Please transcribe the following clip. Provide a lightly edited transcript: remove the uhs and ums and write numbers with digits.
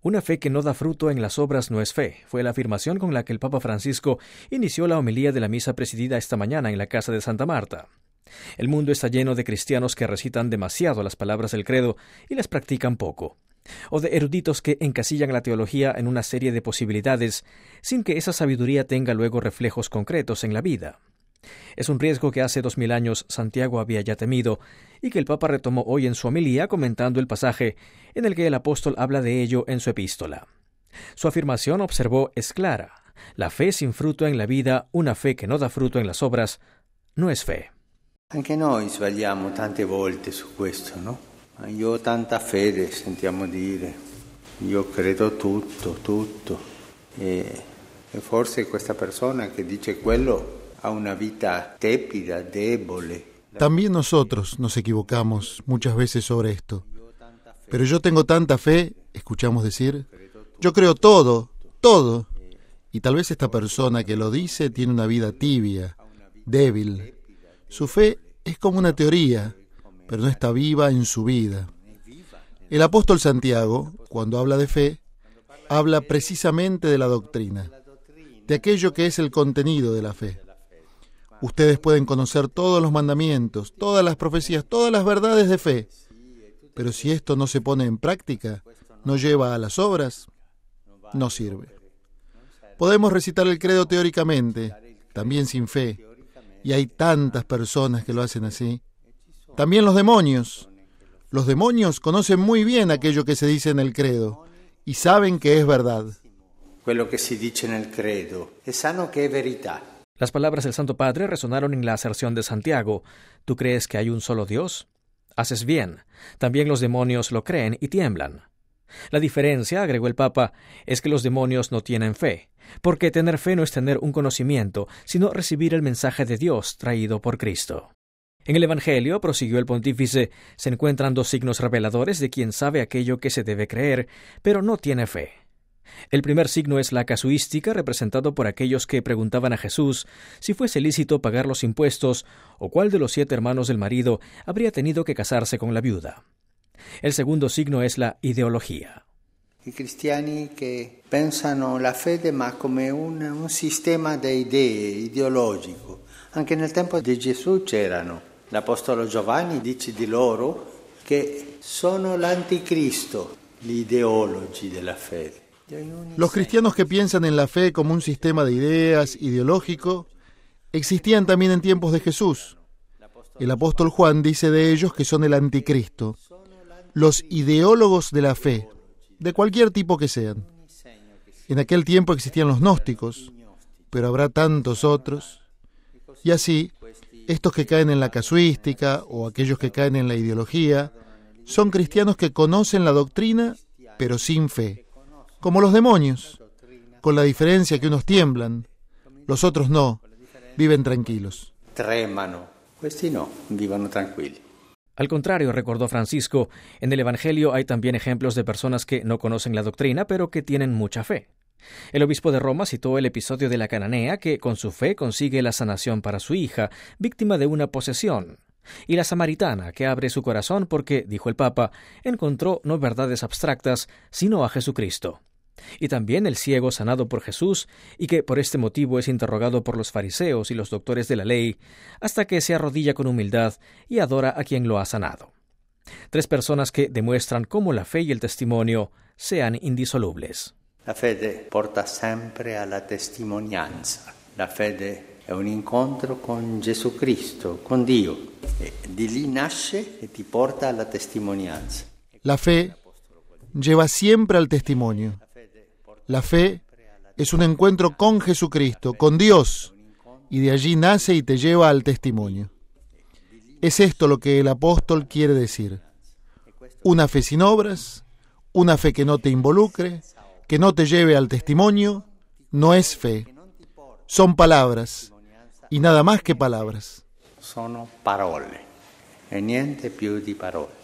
Una fe que no da fruto en las obras no es fe, fue la afirmación con la que el Papa Francisco inició la homilía de la misa presidida esta mañana en la casa de Santa Marta. El mundo está lleno de cristianos que recitan demasiado las palabras del credo y las practican poco, o de eruditos que encasillan la teología en una serie de posibilidades sin que esa sabiduría tenga luego reflejos concretos en la vida. Es un riesgo que hace 2000 años Santiago había ya temido y que el Papa retomó hoy en su homilía comentando el pasaje en el que el apóstol habla de ello en su epístola. Su afirmación, observó, es clara. La fe sin fruto en la vida, una fe que no da fruto en las obras, no es fe. Anche noi sbagliamo tante volte su questo, no? Io ho tanta fede, sentiamo dire. Io credo tutto. E forse questa persona che dice quello ha una vida tépida, débole. También nosotros nos equivocamos muchas veces sobre esto. Pero yo tengo tanta fe, escuchamos decir, yo creo todo. Y tal vez esta persona que lo dice tiene una vida tibia, débil. Su fe es como una teoría, pero no está viva en su vida. El apóstol Santiago, cuando habla de fe, habla precisamente de la doctrina, de aquello que es el contenido de la fe. Ustedes pueden conocer todos los mandamientos, todas las profecías, todas las verdades de fe, pero si esto no se pone en práctica, no lleva a las obras, no sirve. Podemos recitar el credo teóricamente, también sin fe, y hay tantas personas que lo hacen así. También los demonios. Los demonios conocen muy bien aquello que se dice en el credo y saben que es verdad. Quello che si dice nel credo e sanno che è verità. Las palabras del Santo Padre resonaron en la aserción de Santiago. ¿Tú crees que hay un solo Dios? Haces bien. También los demonios lo creen y tiemblan. La diferencia, agregó el Papa, es que los demonios no tienen fe, porque tener fe no es tener un conocimiento, sino recibir el mensaje de Dios traído por Cristo. En el Evangelio, prosiguió el pontífice, se encuentran dos signos reveladores de quien sabe aquello que se debe creer, pero no tiene fe. El primer signo es la casuística, representado por aquellos que preguntaban a Jesús si fuese lícito pagar los impuestos o cuál de los 7 hermanos del marido habría tenido que casarse con la viuda. El segundo signo es la ideología. I cristiani che pensano la fede ma come un sistema di idee ideologico. Anche nel tempo di Gesù c'erano. L'Apostolo Giovanni dice di loro che sono l'anticristo, gli ideologi della fede. Los cristianos que piensan en la fe como un sistema de ideas ideológico existían también en tiempos de Jesús. El apóstol Juan dice de ellos que son el anticristo, los ideólogos de la fe, de cualquier tipo que sean. En aquel tiempo existían los gnósticos, pero habrá tantos otros. Y así, estos que caen en la casuística o aquellos que caen en la ideología, son cristianos que conocen la doctrina, pero sin fe. Como los demonios, con la diferencia que unos tiemblan, los otros no, viven tranquilos. Tremano, questi no, vivono tranquilli. Al contrario, recordó Francisco, en el Evangelio hay también ejemplos de personas que no conocen la doctrina, pero que tienen mucha fe. El obispo de Roma citó el episodio de la cananea que con su fe consigue la sanación para su hija, víctima de una posesión, y la samaritana que abre su corazón porque, dijo el Papa, encontró no verdades abstractas, sino a Jesucristo. Y también el ciego sanado por Jesús y que por este motivo es interrogado por los fariseos y los doctores de la ley, hasta que se arrodilla con humildad y adora a quien lo ha sanado. 3 personas que demuestran cómo la fe y el testimonio sean indisolubles. La fede porta sempre alla testimonianza. La fede è un incontro con Gesù Cristo, con Dio. E di lì nasce e ti porta alla testimonianza. La fe lleva siempre al testimonio. La fe es un encuentro con Jesucristo, con Dios, y de allí nace y te lleva al testimonio. Es esto lo que el apóstol quiere decir. Una fe sin obras, una fe que no te involucre, que no te lleve al testimonio, no es fe. Son palabras, y nada más que palabras. Sono parole, e niente più di parole.